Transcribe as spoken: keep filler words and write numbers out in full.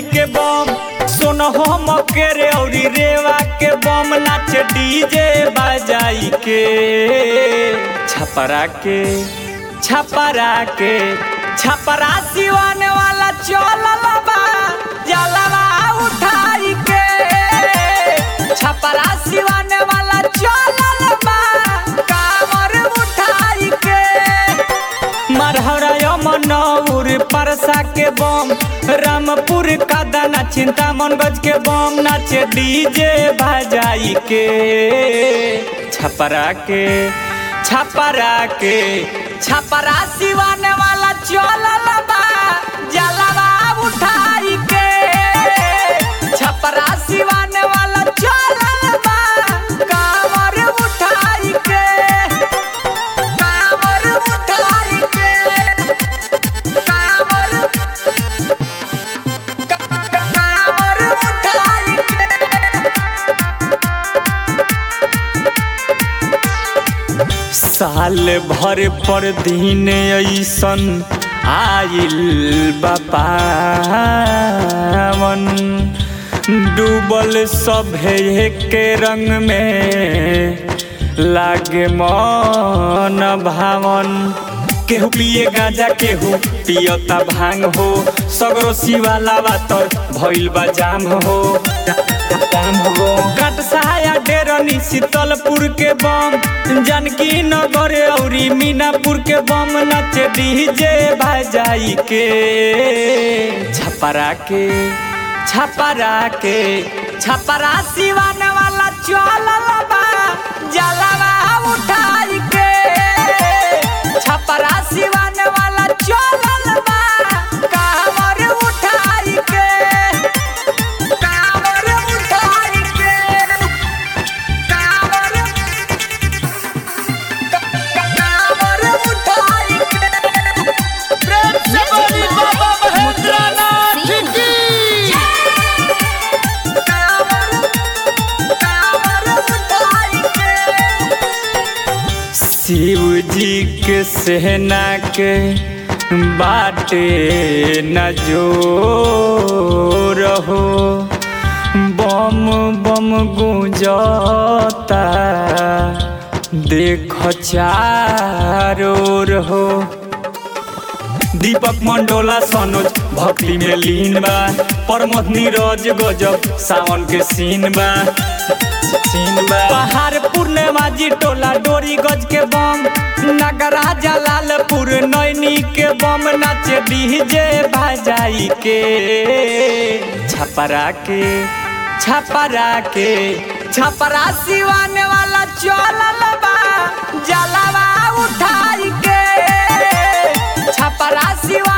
भेरी के बम सोनहम के रे औरी रेवा के बम नाचे डीजे बजाई के छपरा के छपरा के छपरा सिवाने वाला चलल बा जलवा उठाई के छपरा सिवाने वाला चलल बा कामर उठाई के मरहरा मनौर परसा के बम रामपुर का दाना चिंतामनगंज के बम नाचे डीजे बजाई के छपरा के छपरा के छपरा सिवाने वाला चलल बा जलवा उठाई के छपरा सिवाने वाला चलल बा कामर उठाई के कामर उठाई के कामर कामर उठाई के साल भर पर दिन ऐसन आइल बा पावन डूबल सभे के रंग में लागे मन भावन केहू पिए गांजा केहू पियता भांग हो सगरो शिवाला बातर भइल बा जाम हो कटसाया डेरनी शीतलपुर के बम जानकी नगर औरी मीनापुर के बम नाचे डीजे बजाई के छपरा के छपरा के छपरा सिवाने वाला चलल बा जलवा उठाई के छपरा सिवाने वाला चलल बा कामर उठाई के कामर उठाई के कामर कामर उठाई के प्रेम से बोली बाबा महेंद्रनाथ की कामर कामर उठाई के शिव जी के सेना के बाटे न जो रहो बम बम गुंजता देख चारो रहो दीपक मंडोला सनोज भक्ति में लीन बा प्रमोद नीरज गजब सावन के सीन बा पहाड़ पूर्णिमाजी टोला डोरी गज के बम नगराजा लालपुर नैनी के बम नाचे डीजे बजाई के छपरा के छपरा के छपरा सिवाने वाला चलल बा जलवा उठाई के छपरा सिवा